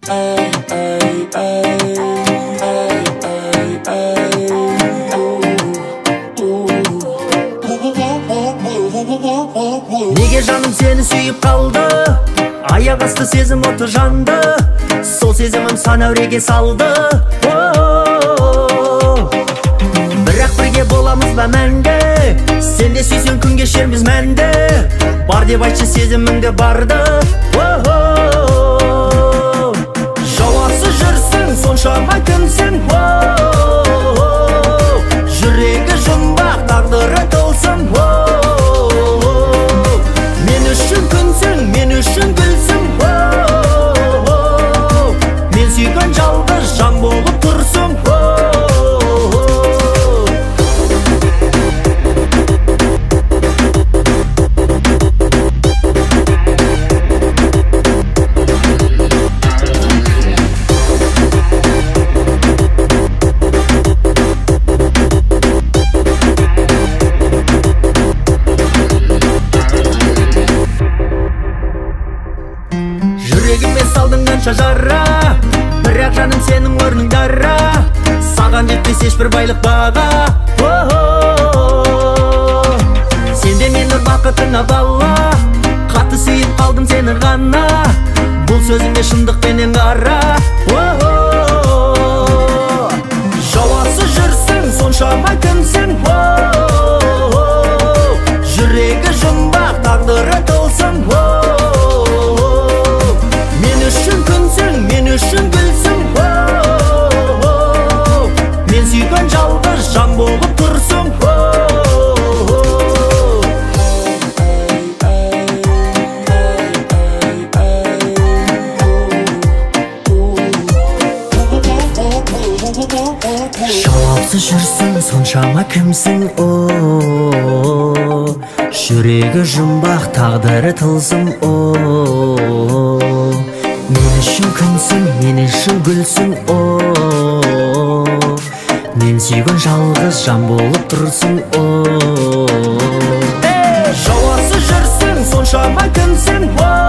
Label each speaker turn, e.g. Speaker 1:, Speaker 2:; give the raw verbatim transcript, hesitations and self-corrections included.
Speaker 1: Неге жаным сені сүйіп қалды, аяқ асты сезім оты жанды, сол сезімім сан әуреге салды. Бірақ бірге боламыз ба мәңгі, сен де сүйсең күн кешерміз мәнді, бар деп айтшы сезіміңді барды. Жауапсыз жүрсің, соншама кімсің, жүрегі жұмбақ, тағдыры тылсым. Мен үшін күнсің, мен үшін гүлсің, мен сүйген жалғыз жан болып тұрсың. Жүрегіме салдың қанша жара, бірақ жаным сенің орның дара, саған жетпес ешбір байлық баға. Сенде мені бақытыңа бала, қатты сүйіп қалдым сені ғана, бұл сөзіңе шындықпенен қара. Жауапсыз жүрсің, соншама кімсің, жүрегі жұмбақ, тағдыры тылсым. Мен үшін күнсің, мен үшін гүлсің, мен сүйген жалғыз жан болып тұрсың. Жауапсыз жүрсің, соншама кімсің, жүрегі жұмбақ, тағдыры тылсым. Мен үшін күнсің, мен үшін гүлсің, мен сүйген жалғыз жан болып тұрсың. Жауапсыз жүрсің, соншама кімсің.